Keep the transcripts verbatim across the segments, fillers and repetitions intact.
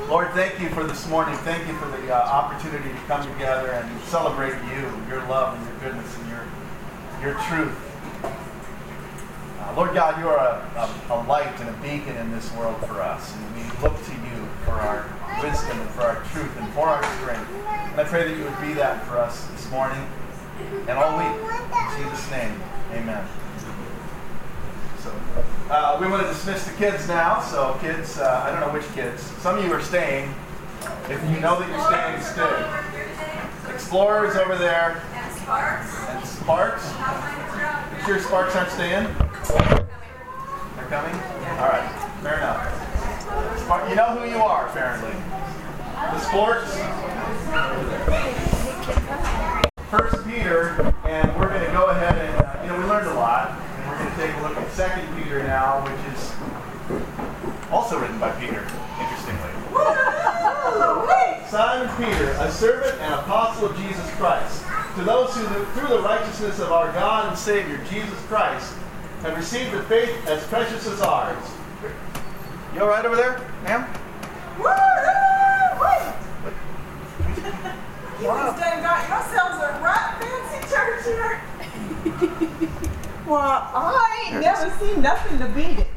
Lord, thank you for this morning. Thank you for the uh, opportunity to come together and celebrate you, your love and your goodness and your your truth. Uh, Lord God, you are a, a, a light and a beacon in this world for us. And we look to you for our wisdom and for our truth and for our strength. And I pray that you would be that for us this morning and all week. In Jesus' name, amen. So, uh, we want to dismiss the kids now. So kids, uh, I don't know which kids. Some of you are staying. If you know that you're staying, stay. Explorers over there. And Sparks. And Sparks. You sure Sparks aren't staying? They're coming? All right. Fair enough. Spark, you know who you are, apparently. The Sports. First Peter, and we're going to go ahead and, uh, you know, we learned a lot. We're going to take a look at Second Peter now, which is also written by Peter, interestingly. Simon Peter, a servant and apostle of Jesus Christ, to those who, through the righteousness of our God and Savior, Jesus Christ, have received a faith as precious as ours. You all right over there, ma'am? You just done got yourselves a right fancy church here. Well, I ain't never seen nothing to beat it.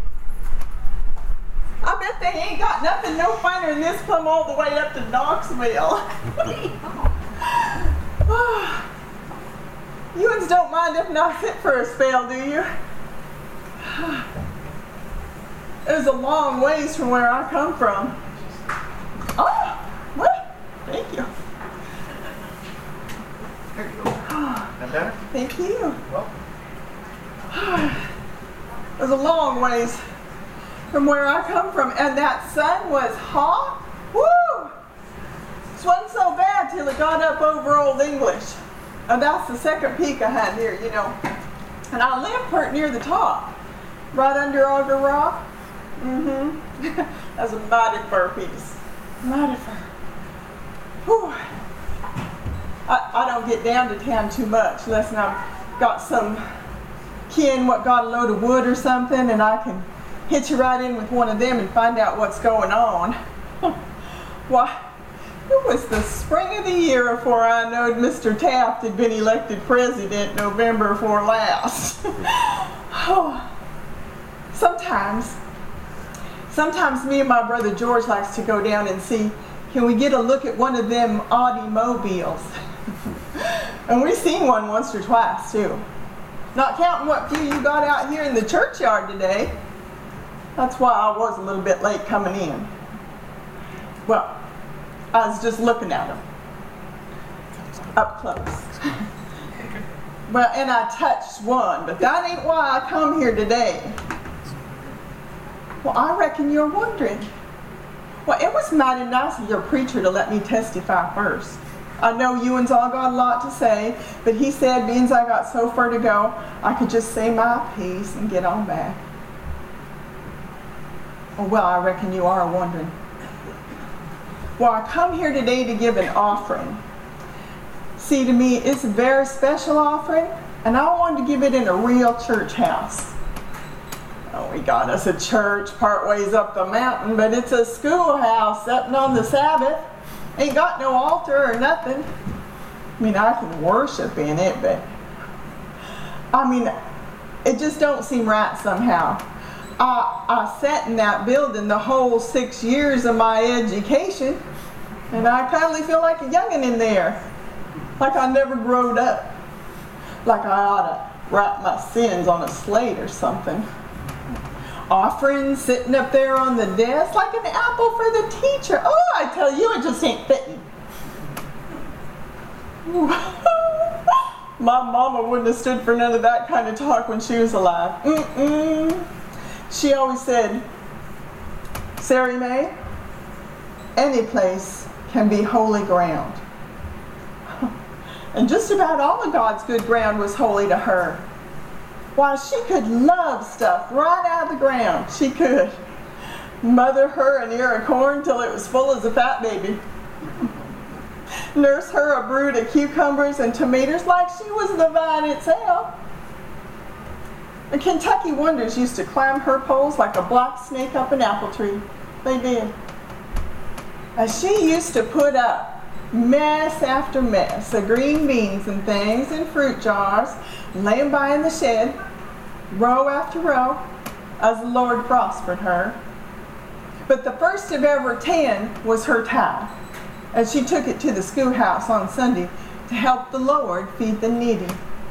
I bet they ain't got nothing no finer than this plumb all the way up to Knoxville. You uns don't mind if not sit for a spell, do you? It was a long ways from where I come from. Oh, what? Thank you. There you go. That better? Thank you. Well. It was a long ways from where I come from, and that sun was hot. Woo! It wasn't so bad till it got up over Old English. And that's the second peak I had here, you know. And I live pretty near the top, right under Auger Rock. Mm-hmm. That's a mighty fur piece. Mighty fur. Whew. I, I don't get down to town too much unless I've got some kin what got a load of wood or something, and I can hitch you right in with one of them and find out what's going on. Why, it was the spring of the year before I knowed Mister Taft had been elected president November before last. Oh, sometimes, sometimes me and my brother George likes to go down and see, can we get a look at one of them Audi mobiles? And we've seen one once or twice too. Not counting what few you got out here in the churchyard today. That's why I was a little bit late coming in. Well, I was just looking at them up close. Well, and I touched one, but that ain't why I come here today. Well, I reckon you're wondering. Well, it was mighty nice of your preacher to let me testify first. I know you and's all got a lot to say, but he said, being I got so far to go, I could just say my piece and get on back. Oh, well, I reckon you are wondering. Well, I come here today to give an offering. See, to me, it's a very special offering, and I wanted to give it in a real church house. Oh, we got us a church part ways up the mountain, but it's a schoolhouse sitting on the Sabbath. Ain't got no altar or nothing. I mean, I can worship in it, but I mean, it just don't seem right somehow. I, I sat in that building the whole six years of my education, and I kindly feel like a youngin' in there. Like I never growed up. Like I ought to write my sins on a slate or something. Offerings sitting up there on the desk like an apple for the teacher. Oh, I tell you, it just ain't fitting. My mama wouldn't have stood for none of that kind of talk when she was alive. Mm-mm. She always said, Sarah Mae, any place can be holy ground. And just about all of God's good ground was holy to her. Why, she could love stuff right out of the ground. She could mother her an ear of corn till it was full as a fat baby. Nurse her a brood of cucumbers and tomatoes like she was the vine itself. The Kentucky Wonders used to climb her poles like a black snake up an apple tree. They did. And she used to put up mess after mess of green beans and things in fruit jars, lay them by in the shed, row after row, as the Lord prospered her. But the first of every ten was her tithe, and she took it to the schoolhouse on Sunday to help the Lord feed the needy.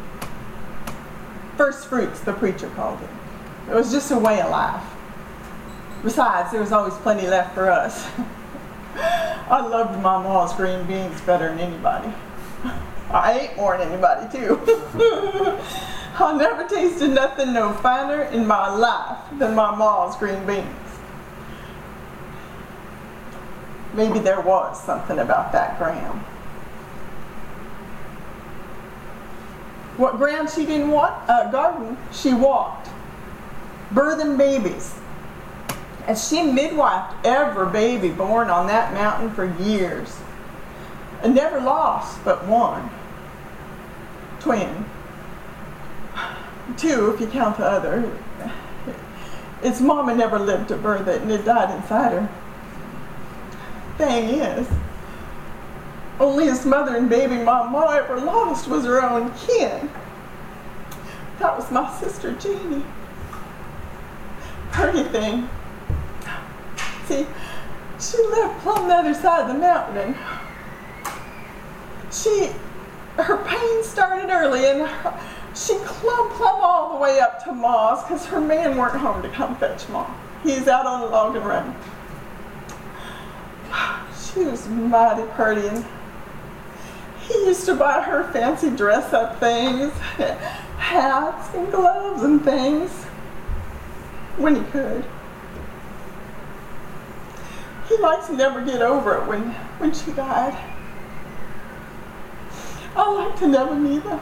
First fruits, the preacher called it. It was just a way of life. Besides, there was always plenty left for us. I loved my ma's green beans better than anybody. I ate more than anybody, too. I never tasted nothing no finer in my life than my ma's green beans. Maybe there was something about that ground. What ground she didn't want? Uh, garden, she walked. Birthing babies. And she midwifed every baby born on that mountain for years. And never lost but one. Twin. Two, if you count the other. Its mama never lived to birth it, and it died inside her. Thing is, only his mother and baby mama ever lost was her own kin. That was my sister Jeannie. Pretty thing. See, she lived plumb the other side of the mountain, and she, her pain started early, and her, she clumb plumb all the way up to Ma's, because her man weren't home to come fetch Ma. He's out on the logging run. She was mighty pretty, and he used to buy her fancy dress-up things, hats and gloves and things, when he could. He likes to never get over it when, when she died. I like to never neither.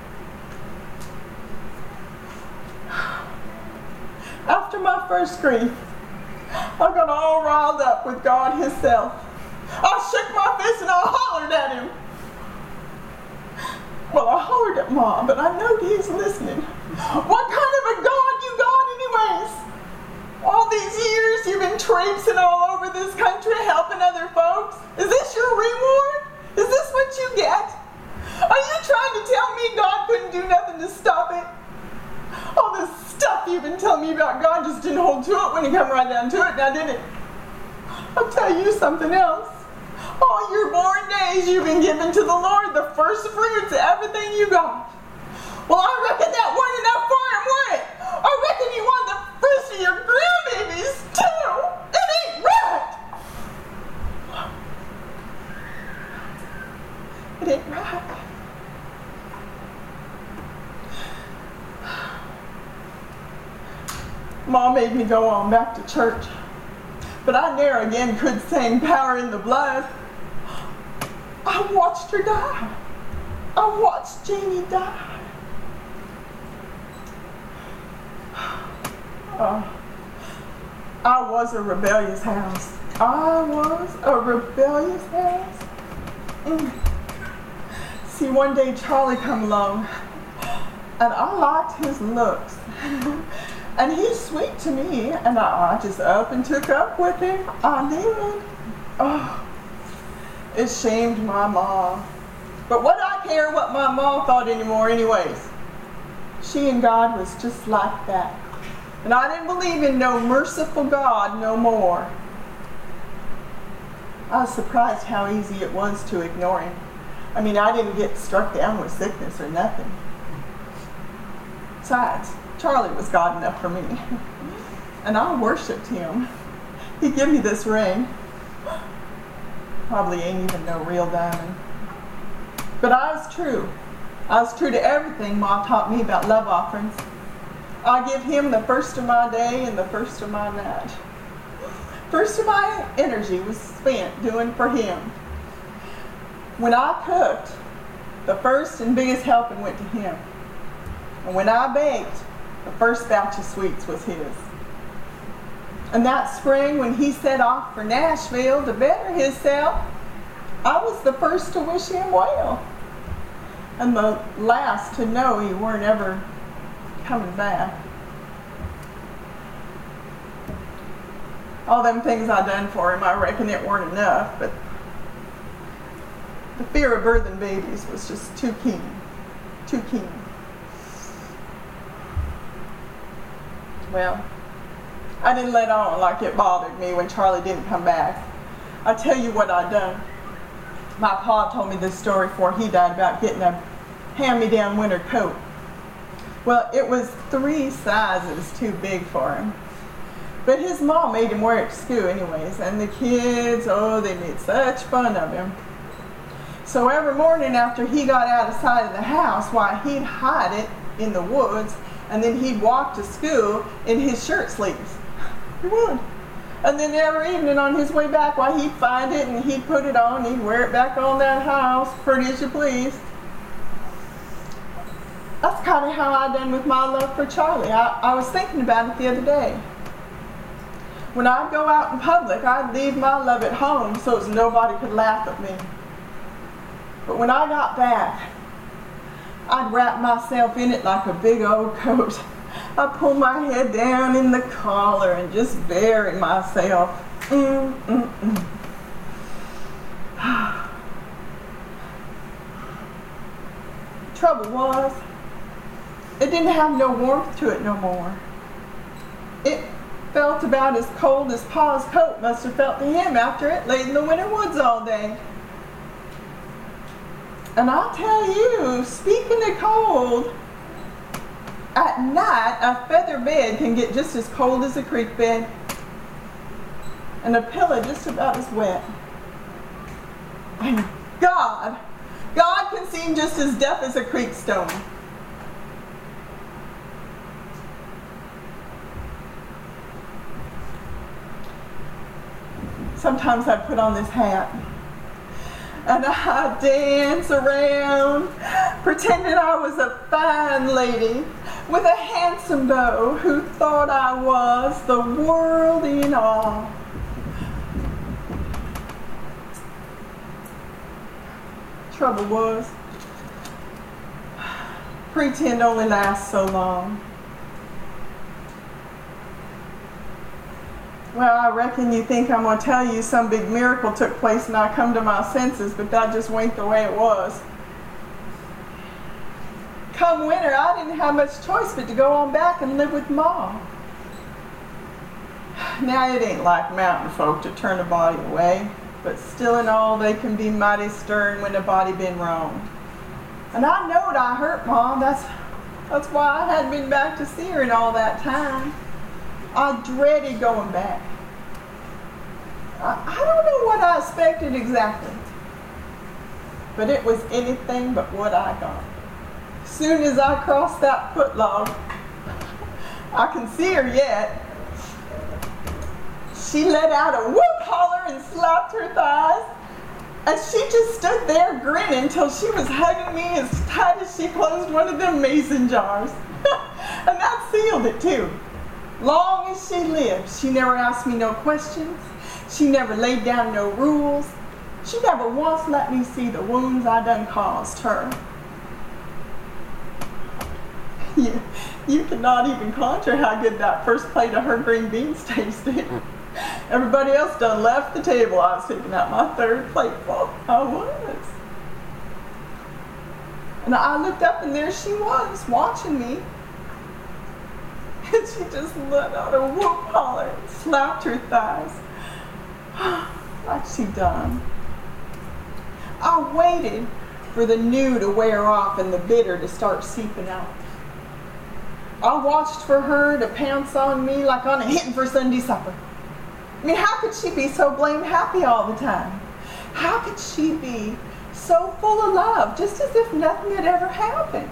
After my first grief, I got all riled up with God Himself. I shook my fist and I hollered at Him. Well, I hollered at Mom, but I know He's listening. What kind of a God you got anyways? All these years you've been traipsing all over this country helping other folks. Is this your reward? Is this what you get? Are you trying to tell me God couldn't do nothing to stop it? All this stuff you've been telling me about God just didn't hold to it when it come right down to it, now did it? I'll tell you something else. All your born days you've been giving to the Lord the first fruits of everything you got. Well, I reckon that wasn't enough for Him, was it? I reckon you want the fruits of your grandbabies, too. It ain't right. It ain't right. Mom made me go on back to church, but I never again could sing Power in the Blood. I watched her die. I watched Jeannie die. Uh, I was a rebellious house. I was a rebellious house. Mm. See, one day Charlie come along, and I liked his looks. And he's sweet to me, and I, I just up and took up with him. I did. Oh, it shamed my mom. But what I care what my mom thought anymore anyways. She and God was just like that. And I didn't believe in no merciful God no more. I was surprised how easy it was to ignore Him. I mean, I didn't get struck down with sickness or nothing. Besides, Charlie was God enough for me. And I worshiped Him. He gave me this ring. Probably ain't even no real diamond. But I was true. I was true to everything Ma taught me about love offerings. I give Him the first of my day and the first of my night. First of my energy was spent doing for Him. When I cooked, the first and biggest helping went to Him. And when I baked, the first batch of sweets was His. And that spring when He set off for Nashville to better Himself, I was the first to wish Him well. And the last to know He weren't ever coming back. all them things I done for him, I reckon it weren't enough, but the fear of birthing babies was just too keen, too keen. Well, I didn't let on like it bothered me when Charlie didn't come back. I tell you what I done. My pa told me this story before he died about getting a hand-me-down winter coat. Well, it was three sizes too big for him. But his mom made him wear it to school anyways, and the kids, oh, they made such fun of him. So every morning after he got out of sight of the house, why, he'd hide it in the woods, and then he'd walk to school in his shirt sleeves. He would. And then every evening on his way back, why, he'd find it and he'd put it on, he'd wear it back on that house, pretty as you please. That's kind of how I done with my love for Charlie. I, I was thinking about it the other day. When I'd go out in public, I'd leave my love at home so as nobody could laugh at me. But when I got back, I'd wrap myself in it like a big old coat. I'd pull my head down in the collar and just bury myself. Mm, mm, mm. Trouble was, it didn't have no warmth to it no more. It felt about as cold as Pa's coat must have felt to him after it laid in the winter woods all day. And I'll tell you, speaking of cold, at night a feather bed can get just as cold as a creek bed, and a pillow just about as wet. And God, God can seem just as deaf as a creek stone. Sometimes I put on this hat and I dance around pretending I was a fine lady with a handsome beau who thought I was the world in all. Trouble was, pretend only lasts so long. Well, I reckon you think I'm going to tell you some big miracle took place and I come to my senses, but that just ain't the way it was. Come winter, I didn't have much choice but to go on back and live with Mom. Now, it ain't like mountain folk to turn a body away, but still in all, they can be mighty stern when a body been wronged. And I knowed I hurt Mom. That's, that's why I hadn't been back to see her in all that time. I dreaded going back. I, I don't know what I expected exactly, but it was anything but what I got. Soon as I crossed that footlog, I can see her yet. She let out a whoop holler and slapped her thighs, and she just stood there grinning till she was hugging me as tight as she closed one of them mason jars. And that sealed it too. Long as she lived, she never asked me no questions. She never laid down no rules. She never once let me see the wounds I done caused her. You, you cannot even conjure how good that first plate of her green beans tasted. Everybody else done left the table. I was taking out my third plateful. I was. And I looked up and there she was, watching me. And she just let out a whoop holler and slapped her thighs. Like she done. I waited for the new to wear off and the bitter to start seeping out. I watched for her to pounce on me like on a hitting for Sunday supper. I mean, how could she be so blamed happy all the time? How could she be so full of love, just as if nothing had ever happened?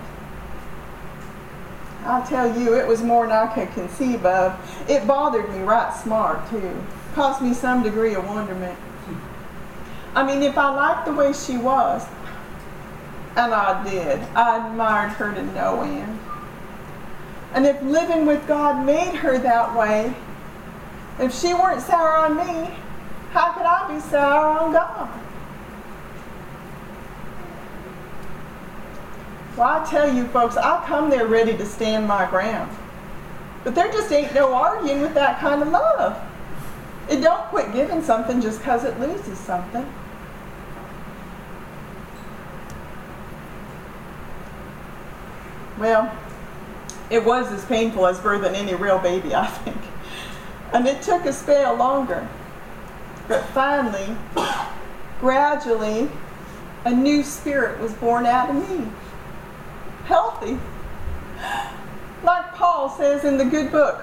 I'll tell you, it was more than I could conceive of. It bothered me right smart, too. Caused me some degree of wonderment. I mean, if I liked the way she was, and I did, I admired her to no end. And if living with God made her that way, if she weren't sour on me, how could I be sour on God? Well, I tell you folks, I come there ready to stand my ground. But there just ain't no arguing with that kind of love. It don't quit giving something just because it loses something. Well, it was as painful as birthing any real baby, I think. And it took a spell longer. But finally, gradually, a new spirit was born out of me. Healthy. Like Paul says in the good book.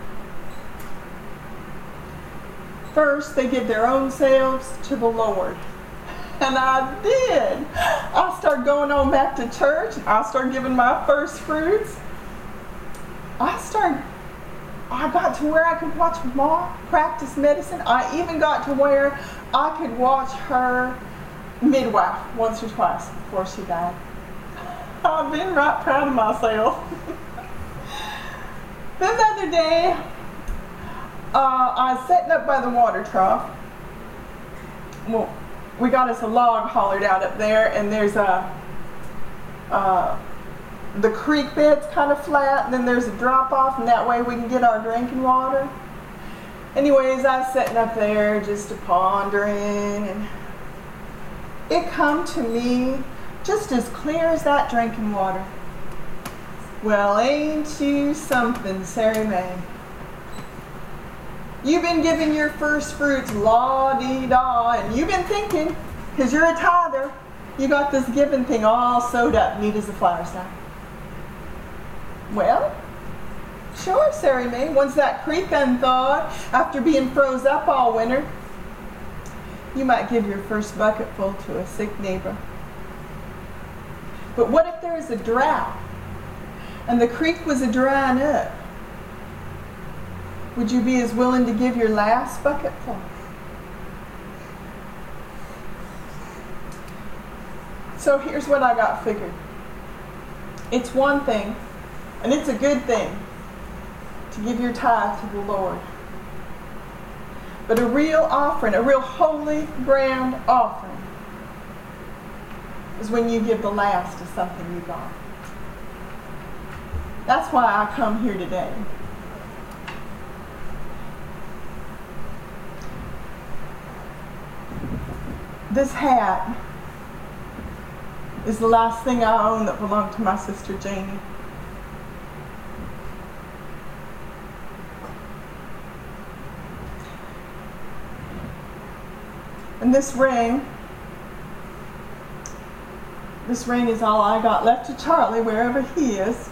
First, they give their own selves to the Lord. And I did. I started going on back to church. I started giving my first fruits. I started, I got to where I could watch Mom practice medicine. I even got to where I could watch her midwife once or twice before she died. I've been right proud of myself. Then the other day, uh, I was sitting up by the water trough. Well, we got us a log hollered out up there, and there's a, uh, the creek bed's kind of flat, and then there's a drop off, and that way we can get our drinking water. Anyways, I was sitting up there just a-pondering, and it come to me just as clear as that drinking water. Well, ain't you something, Sari Mae? You've been giving your first fruits la-dee-da, and you've been thinking, because you're a tither, you got this giving thing all sewed up, neat as a flower sack. Well, sure, Sari Mae. Once that creek unthawed, after being froze up all winter, you might give your first bucketful to a sick neighbor. But what if there is a drought, and the creek was a drying up? Would you be as willing to give your last bucketful? So here's what I got figured. It's one thing, and it's a good thing, to give your tithe to the Lord. But a real offering, a real holy ground offering, is when you give the last of something you got. That's why I come here today. This hat is the last thing I own that belonged to my sister Janie. And this ring, this ring is all I got left to Charlie wherever he is.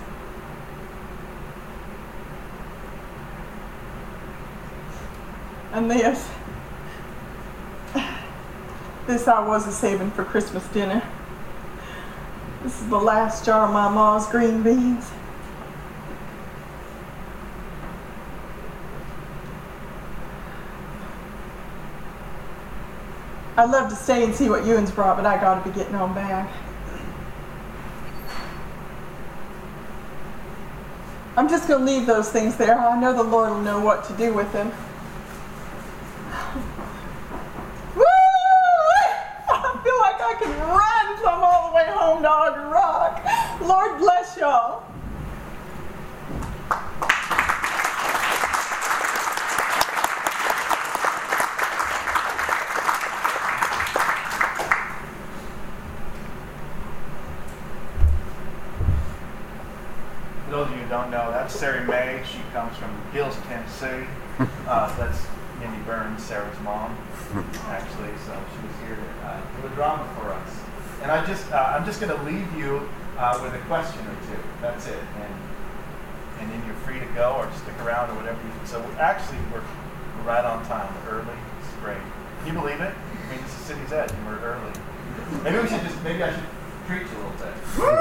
And this, this I was a saving for Christmas dinner. This is the last jar of my ma's green beans. I'd love to stay and see what Ewan's brought, but I gotta be getting on back. I'm just gonna leave those things there. I know the Lord will know what to do with them. Woo! I feel like I can run from all the way home to Auger Rock. Lord bless y'all. For those of you who don't know, that's Sari Mae. She comes from Gills, Tennessee. Uh, that's Mindy Burns, Sarah's mom, actually. So she was here to uh, do a drama for us. And I just, uh, I'm just going to leave you uh, with a question or two. That's it. And and then you're free to go or stick around or whatever you. So we're, actually, we're, we're right on time. We're early. It's great. Can you believe it? I mean, it's the city's edge, and we're early. Maybe we should just. Maybe I should. Preach a little bit.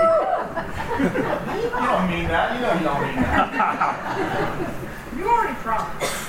You don't mean that. You know you don't mean that. You already promised.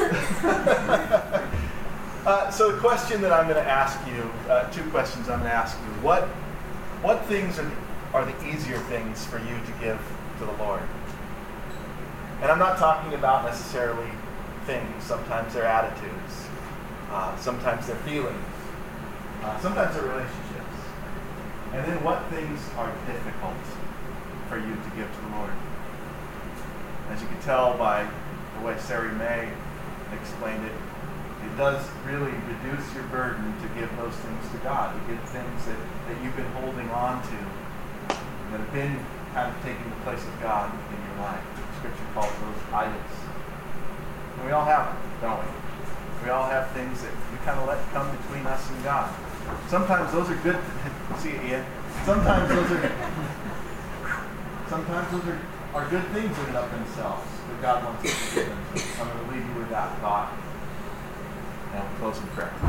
uh, so the question that I'm going to ask you, uh, two questions I'm going to ask you. What what things are, are the easier things for you to give to the Lord? And I'm not talking about necessarily things. Sometimes they're attitudes. Uh, sometimes they're feelings. Uh, sometimes they're relationships. And then what things are difficult for you to give to the Lord? As you can tell by the way Sari Mae explained it, it does really reduce your burden to give those things to God, to give things that, that you've been holding on to, that have been kind of taking the place of God in your life. Scripture calls those idols. And we all have them, don't we? We all have things that we kind of let come between us and God. Sometimes those are good. See, Ian. Sometimes those are. Sometimes those are, are good things in and of themselves that God wants us to give them. So I'm going to leave you with that thought, and we'll close in prayer.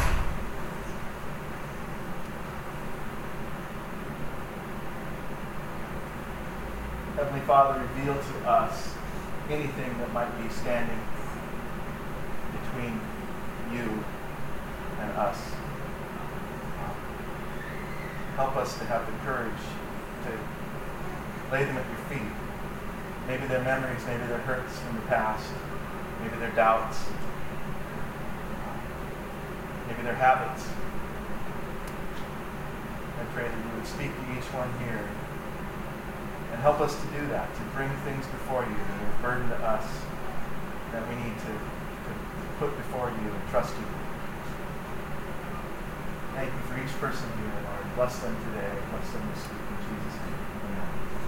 Heavenly Father, reveal to us anything that might be standing between you and us. Help us to have the courage to lay them at your feet. Maybe they're memories, maybe they're hurts from the past, maybe they're doubts, maybe they're habits. I pray that you would speak to each one here and help us to do that, to bring things before you that are a burden to us that we need to, to put before you and trust you. Thank you for each person here, Lord. Bless them today. Bless them this week. In Jesus' name. Amen.